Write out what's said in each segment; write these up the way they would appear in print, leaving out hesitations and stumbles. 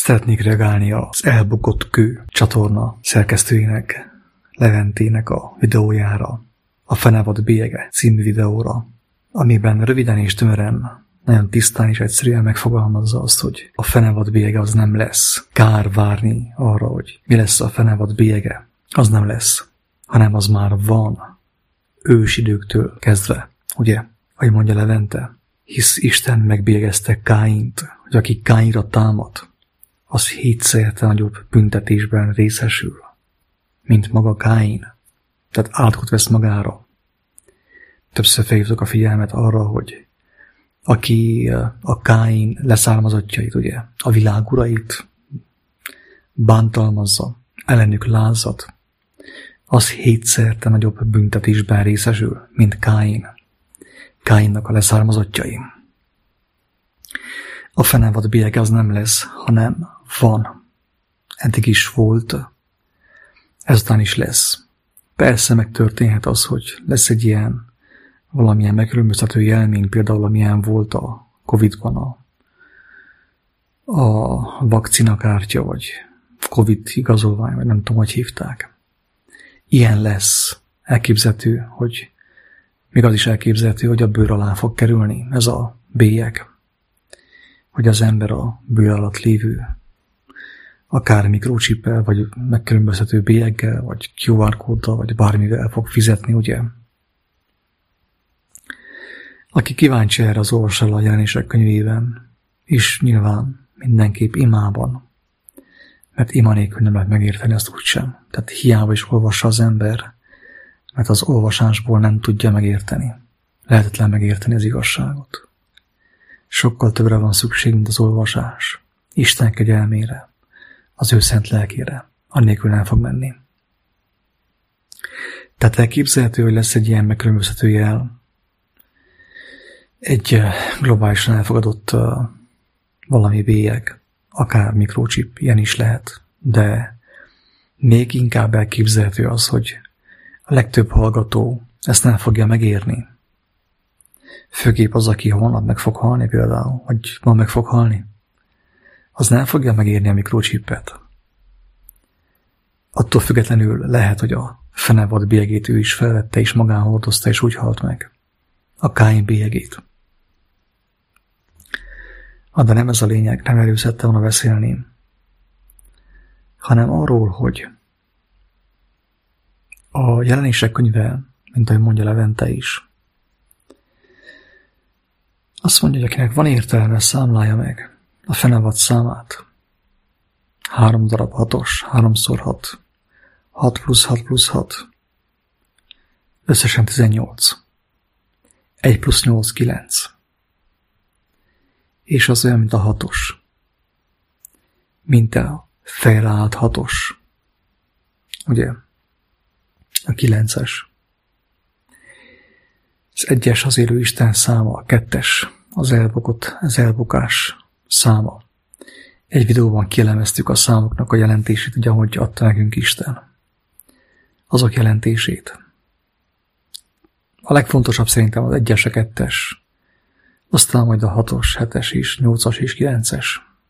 Szeretnék reagálni az Elbukott Kő csatorna szerkesztőjének, Leventének a videójára, a Fenevad Bélyege című videóra, amiben röviden és tömören, nagyon tisztán és egyszerűen megfogalmazza azt, hogy a fenevad bélyege az nem lesz. Kár várni arra, hogy mi lesz a fenevad bélyege. Az nem lesz, hanem az már van ősidőktől kezdve. Ugye, ahogy mondja Levente, hisz Isten megbélyegezte Káint, hogy aki Káinra támad, az 7-szer nagyobb büntetésben részesül, mint maga Káin. Tehát átkot vesz magára. Többször felhívtuk a figyelmet arra, hogy aki a Káin leszármazottjait, ugye, a világ urait bántalmazza, ellenük lázad, az 7-szerte nagyobb büntetésben részesül, mint Káin. Káinnak a leszármazottjai. A fenevad bélyege az nem lesz, hanem van. Eddig is volt, ezután is lesz. Persze megtörténhet az, hogy lesz egy ilyen valamilyen megkülönböztető élmény, például amilyen volt a Covid-ban a vakcinakártya, vagy Covid igazolvány, vagy nem tudom, hogy hívták. Ilyen lesz. Elképzelhető, hogy még az is elképzelhető, hogy a bőr alá fog kerülni ez a bélyeg, hogy az ember a bőr alatt lévő akár mikrochippel, vagy megkülönböztető bélyeggel, vagy QR kóddal, vagy bármivel fog fizetni, ugye? Aki kíváncsi erre, az olvassa el a Jelenések könyvében, és nyilván mindenképp imában, mert ima nélkül nem lehet megérteni azt úgysem. Tehát hiába is olvassa az ember, mert az olvasásból nem tudja megérteni. Lehetetlen megérteni az igazságot. Sokkal többre van szükség, mint az olvasás. Isten kegyelmére, az ő szent lelkére, annélkül nem fog menni. Tehát elképzelhető, hogy lesz egy ilyen megkülönböztető jel, egy globálisan elfogadott valami bélyeg, akár mikrochip, ilyen is lehet, de még inkább elképzelhető az, hogy a legtöbb hallgató ezt nem fogja megérni. Főképp az, aki holnap meg fog halni például, vagy ma meg fog halni, az nem fogja megérni a mikrochippet. Attól függetlenül lehet, hogy a fenevad bélyegét ő is felvette, és magán hordozta, és úgy halt meg. A Káin bélyegét. De nem ez a lényeg, nem erről szerettem volna beszélni, hanem arról, hogy a Jelenések könyve, mint ahogy mondja Levente is, azt mondja, hogy akinek van értelme, számlálja meg a fenevad számát. 3 darab 6-os, 3x6, 6 + 6 + 6, összesen 18. 1 + 8 = 9. És az olyan, mint a 6-os. Mint a fejre állt 6-os. Ugye? A 9-es. Az 1-es az élő Isten száma, a 2-es az elbukás száma. Egy videóban kielemeztük a számoknak a jelentését, ugye, ahogy adta nekünk Isten. Azok jelentését. A legfontosabb szerintem az 1-es, a 2-es. Aztán majd a 6-os, 7-es is, 8-as és 9-es.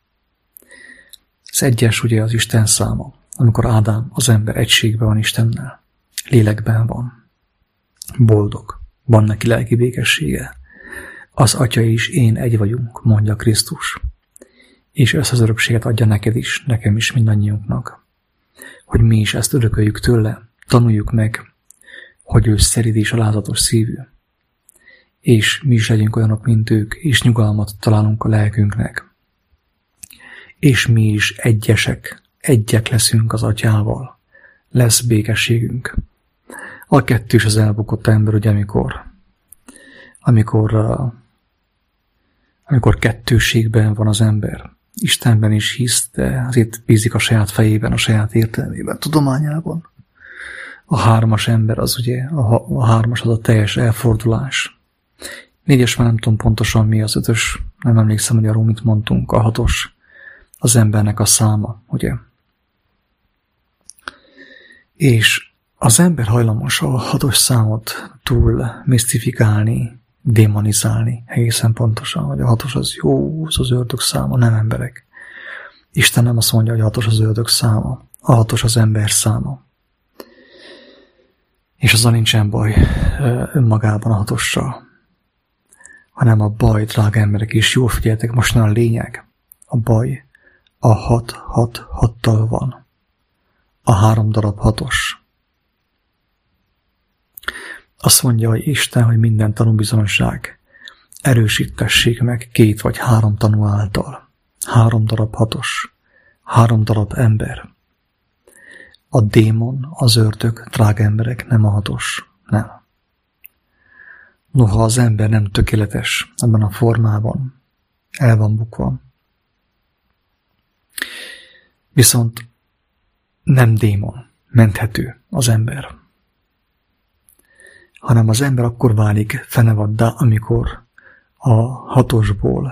Az 1-es ugye az Isten száma, amikor Ádám, az ember egységben van Istennel. Lélekben van. Boldog. Van neki lelki békessége. Az Atya és én egy vagyunk, mondja Krisztus. És ezt az örökséget adja neked is, nekem is, mindannyiunknak. Hogy mi is ezt örököljük tőle, tanuljuk meg, hogy ő szerid és alázatos szívű. És mi is legyünk olyanok, mint ők, és nyugalmat találunk a lelkünknek. És mi is egyek leszünk az Atyával. Lesz békességünk. A 2 az elbukott ember, ugye, amikor kettőségben van az ember. Istenben is hisz, de azért bízik a saját fejében, a saját értelmében, tudományában. A 3-as ember az ugye, a 3-as az a teljes elfordulás. 4-es már nem tudom pontosan mi, az 5-ös, nem emlékszem, hogy arról mit mondtunk, a 6-os az embernek a száma, ugye. És az ember hajlamos a 6-os számot túl misztifikálni, démonizálni egészen pontosan, hogy a 6-os az jó, az ördög száma, nem emberek. Isten nem azt mondja, hogy 6-os az ördög száma, a 6-os az ember száma. És azzal nincsen baj önmagában a 6-ossal, hanem a baj, drága emberek, és jól figyeljetek, most már a lényeg. A baj a 6-6-6-tal van. A 3 darab 6-os. Azt mondja, hogy Isten, hogy minden tanúbizonyság erősítessék meg 2 vagy 3 tanú által. 3 darab 6-os. 3 darab ember. A démon, az ördög, drága emberek, nem a 6-os. Nem. Noha az ember nem tökéletes ebben a formában, el van bukva. Viszont nem démon, menthető az ember. Hanem az ember akkor válik fenevaddá, amikor a 6-osból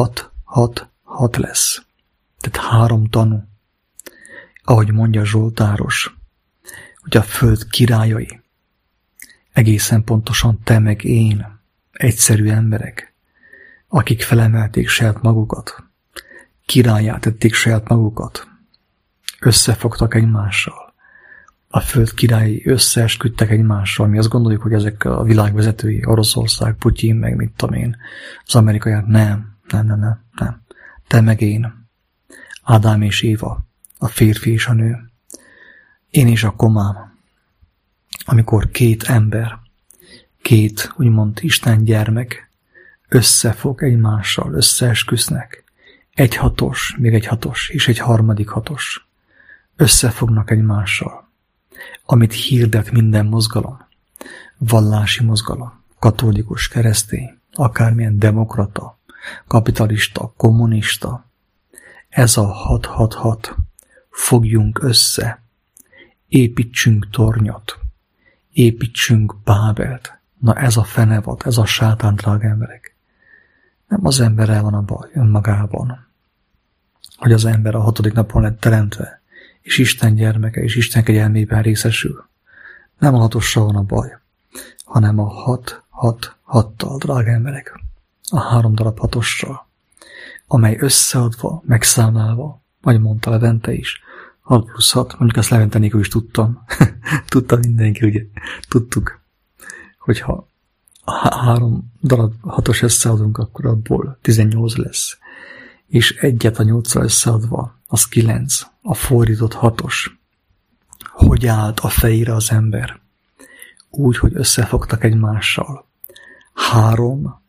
6 lesz. Tehát 3 tanú. Ahogy mondja Zsoltáros, hogy a föld királyai, egészen pontosan te meg én, egyszerű emberek, akik felemelték saját magukat, királlyá tették saját magukat, összefogtak egymással. A föld királyi összeesküdtek egymással. Mi azt gondoljuk, hogy ezek a világvezetői, Oroszország, Putyin, meg mit tudom én, az amerikaiak. Nem. Te meg én, Ádám és Éva, a férfi és a nő, én és a komám, amikor 2 ember, 2 úgymond Isten gyermek összefog egymással, összeesküsznek, egy 6-os, még egy 6-os, és egy harmadik 6-os. Összefognak egymással, amit hirdet minden mozgalom, vallási mozgalom, katolikus, keresztény, akármilyen demokrata, kapitalista, kommunista. Ez a 6-6-6. Fogjunk össze, építsünk tornyot, építsünk Bábelt. Na ez a fenevad, ez a sátán, drága emberek. Nem az emberrel van a baj önmagában, hogy az ember a 6. napon lett teremtve, és Isten gyermeke, és Isten kegyelmében részesül. Nem a 6-ossal van a baj, hanem a 6-6-6-tal, drága emberek. A 3 darab 6-ossal, amely összeadva, megszámlálva, vagy mondta Levente is, 6 + 6, mondjuk azt Levente nélkül is tudtam. Tudtam mindenki, ugye? Tudtuk, hogyha 3 darab 6-os összeadunk, akkor abból 18 lesz. És egyet a 8-szal összeadva, az 9, a fordított 6-os. Hogy állt a fejére az ember? Úgy, hogy összefogtak egymással. 3,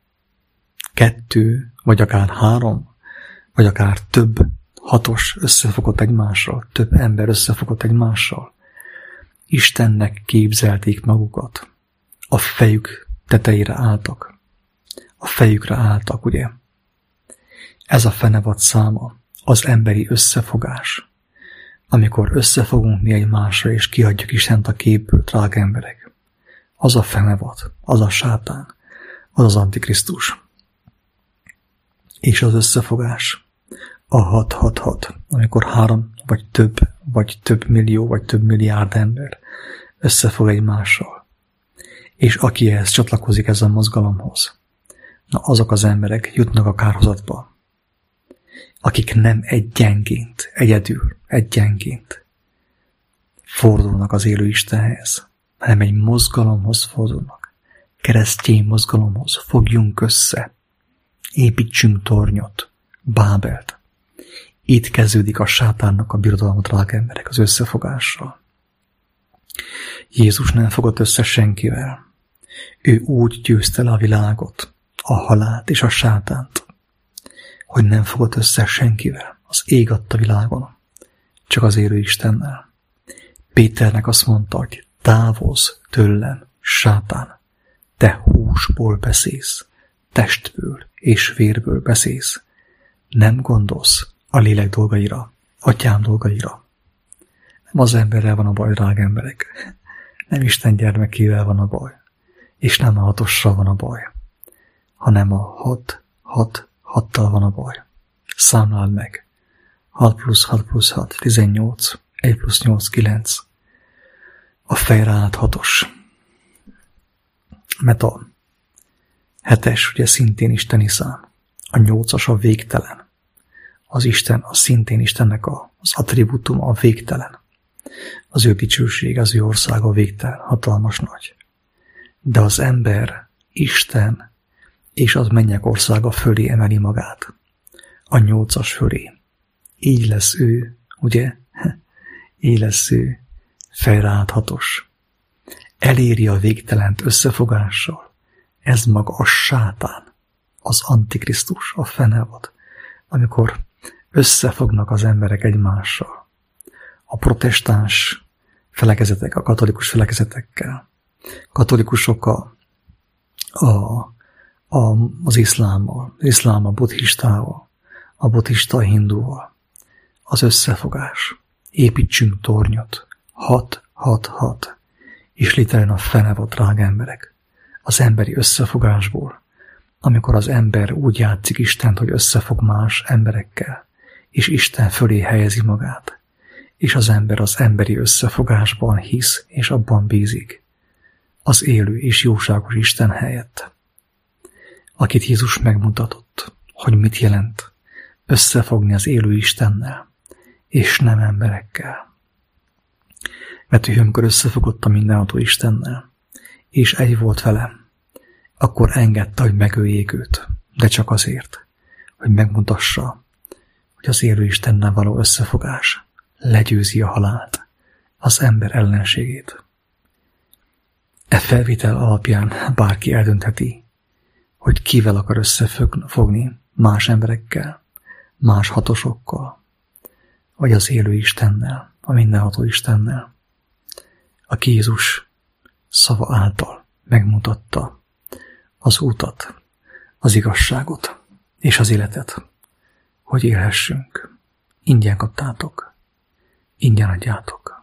2, vagy akár 3, vagy akár több 6-os összefogott egymással, több ember összefogott egymással. Istennek képzelték magukat. A fejük tetejére álltak. A fejükre álltak, ugye? Ez a fenevad száma, az emberi összefogás. Amikor összefogunk mi egymásra, és kiadjuk Istent a képből, drága emberek. Az a fenevad, az a sátán, az az antikrisztus. És az összefogás, a 6-6-6, amikor 3 vagy több millió, vagy több milliárd ember összefog egymással. És aki ehhez csatlakozik, ez a mozgalomhoz, na azok az emberek jutnak a kárhozatba, akik nem egyenként, egyedül, egyenként fordulnak az élő Istenhez, hanem egy mozgalomhoz fordulnak, keresztény mozgalomhoz. Fogjunk össze, építsünk tornyot, Bábelt. Itt kezdődik a sátánnak a birodalma, drága emberek, az összefogással. Jézus nem fogott össze senkivel. Ő úgy győzte le a világot, a halált és a sátánt, hogy nem fogott össze senkivel, az ég adta világon, csak az élő Istennel. Péternek azt mondta, hogy távozz tőlem, sátán, te húsból beszélsz, testből és vérből beszélsz, nem gondolsz a lélek dolgaira, atyám dolgaira. Nem az emberrel van a baj, drága emberek, nem Isten gyermekével van a baj, és nem a 6-ossal van a baj, hanem a 6-6-6-tal van a baj. Számláld meg. 6 + 6 + 6, 18, 1 + 8, 9. A fejre állt 6-os. Mert a 7-es ugye szintén isteni szám. A 8-as a végtelen. Az Isten, az szintén Istennek az attribútum, a végtelen. Az ő dicsőség, az ő országa végtelen, hatalmas nagy. De az ember, Isten és az mennyek országa fölé emeli magát. A 8-as fölé. Így lesz ő, ugye? Így lesz ő fejreállhatos. Eléri a végtelent összefogással. Ez maga a sátán, az antikrisztus, a fenevad, amikor összefognak az emberek egymással. A protestáns felekezetek, a katolikus felekezetekkel, katolikusok az iszlámmal, a buddhistával, a buddhista hindúval. Az összefogás. Építsünk tornyot. 6, és létrejön a fenevad, drága emberek. Az emberi összefogásból, amikor az ember úgy játszik Istent, hogy összefog más emberekkel, és Isten fölé helyezi magát, és az ember az emberi összefogásban hisz, és abban bízik, az élő és jóságos Isten helyett, akit Jézus megmutatott, hogy mit jelent összefogni az élő Istennel, és nem emberekkel. Mert ő, amikor összefogott a mindenható Istennel, és egy volt vele, akkor engedte, hogy megöljék őt, de csak azért, hogy megmutassa, hogy az élő Istennel való összefogás legyőzi a halált, az ember ellenségét. E felvétel alapján bárki eldöntheti, hogy kivel akar összefogni, más emberekkel, más hatosokkal, vagy az élő Istennel, a mindenható Istennel, aki Jézus szava által megmutatta az útat, az igazságot és az életet, hogy élhessünk. Ingyen kaptátok, ingyen adjátok.